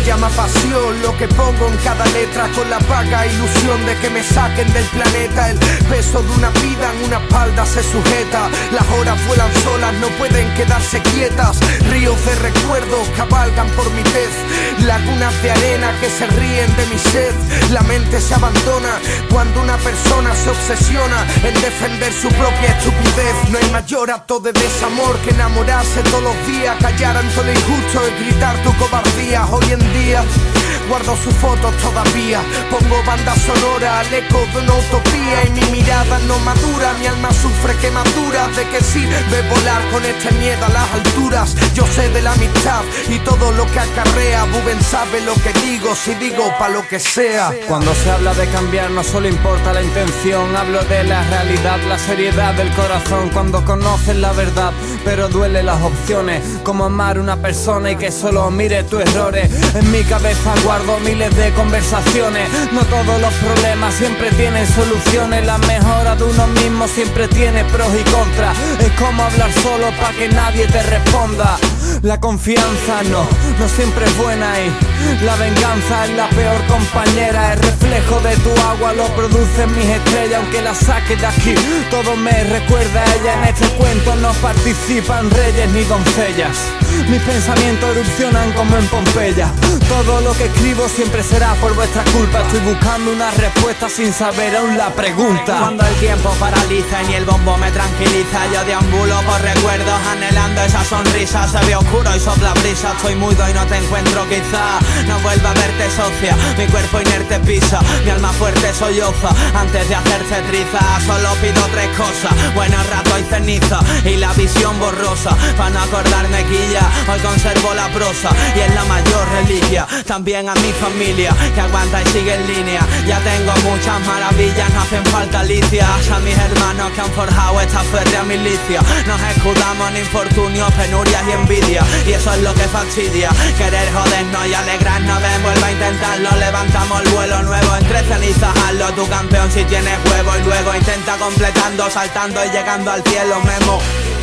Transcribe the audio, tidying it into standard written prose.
se llama pasión lo que pongo en cada letra, con la vaga ilusión de que me saquen del planeta. El peso de una vida en una espalda se sujeta, las horas vuelan solas, no pueden quedarse quietas. Ríos de recuerdos cabalgan por mi tez, lagunas de arena que se ríen de mi sed. La mente se abandona cuando una persona se obsesiona en defender su propia estupidez. No hay mayor acto de desamor que enamorarse todos los días, callar ante lo injusto y gritar tu cobardía. Hoy en día guardo sus fotos todavía, pongo banda sonora al eco de una utopía. Y mi mirada no madura, mi alma sufre quemaduras. ¿De qué sirve volar con este miedo a las alturas? Yo sé de la amistad y todo lo que acarrea. Buben sabe lo que digo, si digo pa' lo que sea. Cuando se habla de cambiar no solo importa la intención, hablo de la realidad, la seriedad del corazón. Cuando conoces la verdad, pero duele las opciones, como amar a una persona y que solo mire tus errores. En mi cabeza guardo miles de conversaciones, no todos los problemas siempre tienen soluciones. La mejora de uno mismo siempre tiene pros y contras, es como hablar solo pa' que nadie te responda. La confianza no siempre es buena y la venganza es la peor compañera. El reflejo de tu agua lo producen mis estrellas, aunque la saques de aquí todo me recuerda a ella. En este cuento no participan reyes ni doncellas, mis pensamientos erupcionan como en Pompeya. Todo lo que escribo siempre será por vuestra culpa, estoy buscando una respuesta sin saber aún la pregunta. Cuando el tiempo paraliza y ni el bombo me tranquiliza, yo deambulo por recuerdos anhelando esa sonrisa. Se ve oscuro y sopla brisa, estoy mudo y no te encuentro quizá. No vuelvo a verte socia, mi cuerpo inerte pisa, mi alma fuerte solloza antes de hacerse triza. Solo pido tres cosas, buenos ratos y ceniza y la visión borrosa, para no acordarme quilla. Hoy conservo la prosa y es la mayor reliquia. También a mi familia que aguanta y sigue en línea. Ya tengo muchas maravillas, no hacen falta licias. A mis hermanos que han forjado esta férrea milicia. Nos escudamos en infortunios, penurias y envidia, y eso es lo que fastidia. Querer jodernos y alegrarnos, ven, vuelve a intentarlo. Levantamos el vuelo nuevo entre cenizas, hazlo tu campeón si tienes huevo. Y luego intenta completando, saltando y llegando al cielo, Memo.